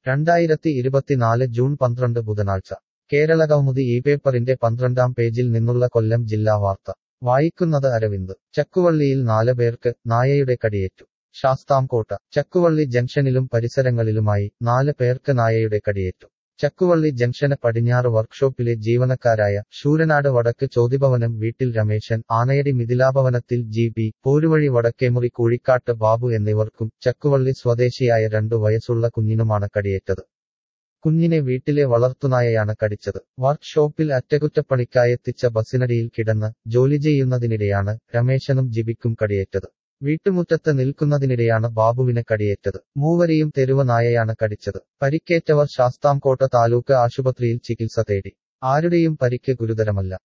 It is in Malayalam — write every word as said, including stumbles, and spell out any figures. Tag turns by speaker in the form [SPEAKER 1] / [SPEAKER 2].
[SPEAKER 1] രണ്ടായിരത്തി ഇരുപത്തിനാല് ജൂൺ പന്ത്രണ്ട് ബുധനാഴ്ച കേരളകൗമുദി ഈ പേപ്പറിന്റെ പന്ത്രണ്ടാം പേജിൽ നിന്നുള്ള കൊല്ലം ജില്ലാ വാർത്ത വായിക്കുന്നത് അരവിന്ദ് ചക്കുവള്ളിയിൽ നാല് പേർക്ക് നായയുടെ കടിയേറ്റു ശാസ്താംകോട്ട ചക്കുവള്ളി ജംഗ്ഷനിലും പരിസരങ്ങളിലുമായി നാല് പേർക്ക് നായയുടെ കടിയേറ്റു ചക്കുവള്ളി ജംഗ്ഷന് പടിഞ്ഞാറ് വർക്ക്ഷോപ്പിലെ ജീവനക്കാരായ ശൂരനാട് വടക്ക് ചോതിഭവനം വീട്ടിൽ രമേശൻ ആനയടി മിഥിലാഭവനത്തിൽ ജി ബി പോരുവഴി വടക്കേമുറി കുഴിക്കാട്ട് ബാബു എന്നിവർക്കും ചക്കുവള്ളി സ്വദേശിയായ രണ്ടു വയസ്സുള്ള കുഞ്ഞിനുമാണ് കടിയേറ്റത് കുഞ്ഞിനെ വീട്ടിലെ വളർത്തുനായയാണ് കടിച്ചത് വർക്ക്ഷോപ്പിൽ അറ്റകുറ്റപ്പണിക്കായെത്തിച്ച ബസിനടിയിൽ കിടന്ന് ജോലി ചെയ്യുന്നതിനിടെയാണ് രമേശനും ജിബിക്കും കടിയേറ്റത് വീട്ടുമുറ്റത്ത് നിൽക്കുന്നതിനിടെയാണ് ബാബുവിന് കടിയേറ്റത് മൂവരെയും തെരുവ് നായയാണ് കടിച്ചത് പരിക്കേറ്റവർ ശാസ്താംകോട്ട താലൂക്ക് ആശുപത്രിയിൽ ചികിത്സ തേടി ആരുടെയും പരിക്ക് ഗുരുതരമല്ല